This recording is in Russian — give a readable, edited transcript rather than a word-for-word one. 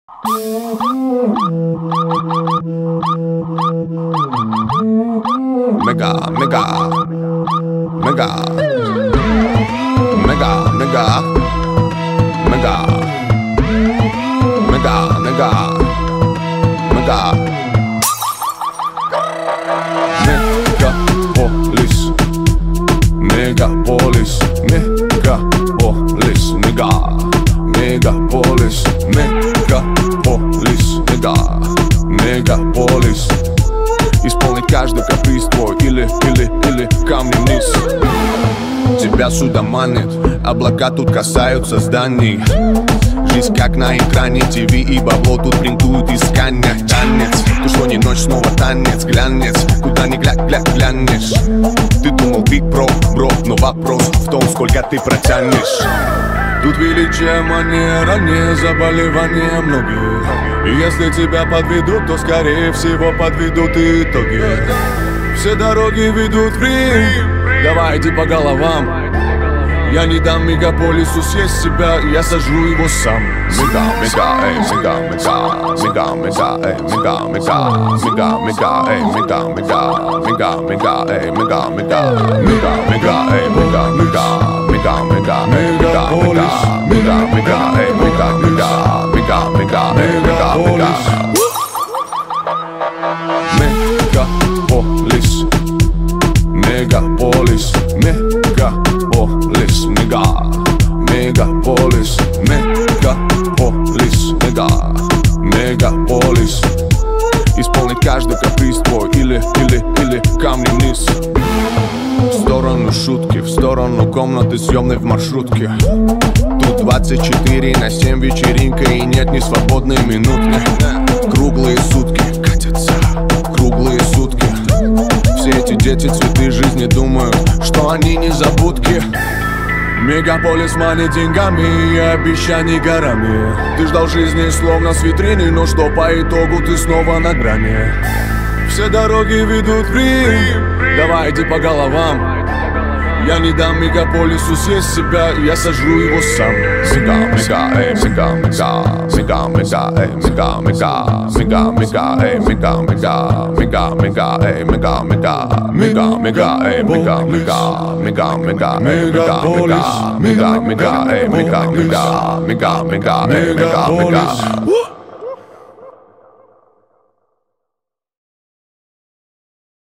Mega, mega, mega, mega, mega, mega, mega, mega, mega. Megapolis, megapolis, megapolis, mega, megapolis, meгаполис, мегаполис. Исполнить каждый каприз твой или камни вниз. Тебя сюда манит, облака тут касаются зданий. Жизнь как на экране, ТВ и бабло тут принтуют искания. Танец, то что не ночь, снова танец, глянец. Куда ни глянешь. Ты думал биг бро, но вопрос в том, сколько ты протянешь. Тут величие манера, не заболевание многих. И если тебя подведут, то скорее всего подведут и итоги. Все дороги ведут в Рим, давайте по головам. Я не дам мегаполису съесть себя, я сожру его сам. Мега, мега, эй, мега, мега, мега, мега, эй, мега, мега, мега, мега, эй, мега, мега, мега, мега, эй, мега, мега, мега, мега, эй, мега, мега, мега, мега, мега, мега, мега, мега, эй, мега, мега, мега, мега, мега, мега. Мегаполис, мегаполис, мегаполис, мега, мегаполис, мегаполис, мега, мегаполис. Исполнить каждый каприз твой или камни вниз. В сторону шутки, в сторону комнаты съемной в маршрутке. Тут 24/7 вечеринка и нет ни свободной минутки. Круглые сутки катятся, круглые сутки. Все эти дети цветы жизни думают, что они незабудки. Мегаполис манит деньгами и обещаний горами. Ты ждал жизни словно с витрины, но что по итогу ты снова на грани. Все дороги ведут в Рим, давайте по головам. Я не дам мегаполису съесть себя, я сожру его сам. Мега, мега, эй, мега, мега, мега, мега, эй, мега, мега, мега, мега, эй, мега, мега, мега, мега, эй, мега, мега, мега, мега, эй, мега, мега, мега, мега, мега, мега, мега, мега, эй, мега, мега, мега, мега, эй, мега, мега.